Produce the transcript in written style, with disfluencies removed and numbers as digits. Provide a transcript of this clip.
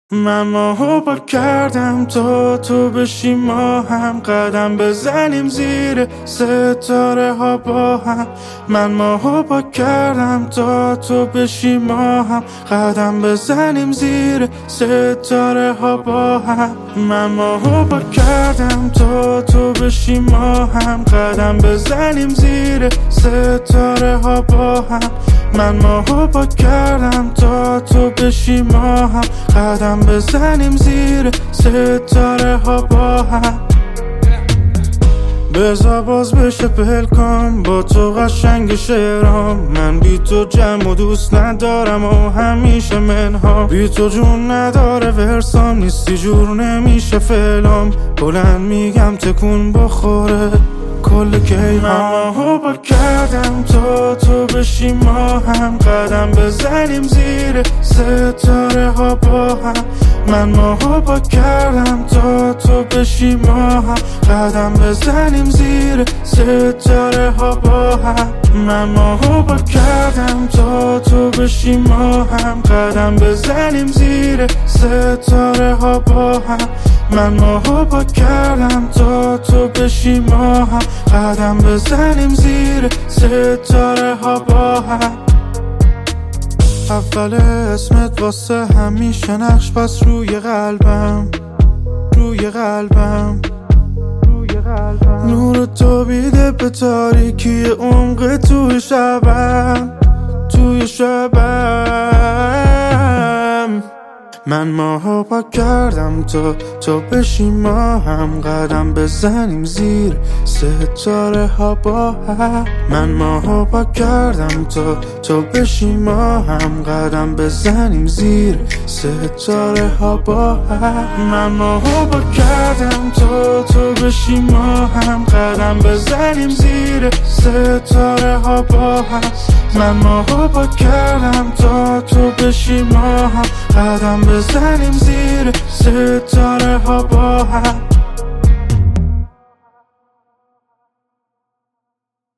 من ماهو پاک کردم تا تو بشی ما هم قدم بزنیم زیر ستاره ها با هم. من ماهو پاک کردم تا تو بشی ما هم قدم بزنیم زیر ستاره ها با هم. من ماهو پاک کردم تا تو بشی ما هم قدم بزنیم زیر ستاره ها با هم. من ماهو پاک کردم تا تو بشی ما هم قدم بزنیم زیر ستاره ها با هم. بذار باز بشه پلکام با تو قشنگ شعرام. من بی تو جمع و دوست ندارم و همیشه منها. بی تو جون نداره ورسام، نیستی جور نمیشه فعلام. بلند میگم تکون بخوره کل کیهام. من ماهو پاک کردم تا تو بشی ما هم قدم بزنیم زیر ستاره ها با هم. من ماهو پاک کردم تا تو بشی ما هم قدم بزنیم زیر ستاره ها با هم. من ماهو پاک کردم تا تو بشی ما هم قدم بزنیم زیر ستاره ها با هم. من ماهو پاک کردم تا تو بشی ما هم قدم بزنیم زیر ستاره ها با هم. اول اسمت واسه همیشه نقش بس روی قلبم، روی قلبم. نور تو بیده به تاریکی عمق توی شبم، توی شبم. من ماهو پاک کردم تا تو بشی ما هم قدم بزنیم زیر ستاره ها با هم. من ماهو پاک کردم تا تو بشی ما هم قدم بزنیم زیر ستاره ها با هم. من ماهو پاک کردم تا تو بشی ما هم قدم بزنیم زیر ستاره ها با هم. من ماهو پاک کردم تا تو بشی ما هم قدم بزنیم زیر ستاره ها با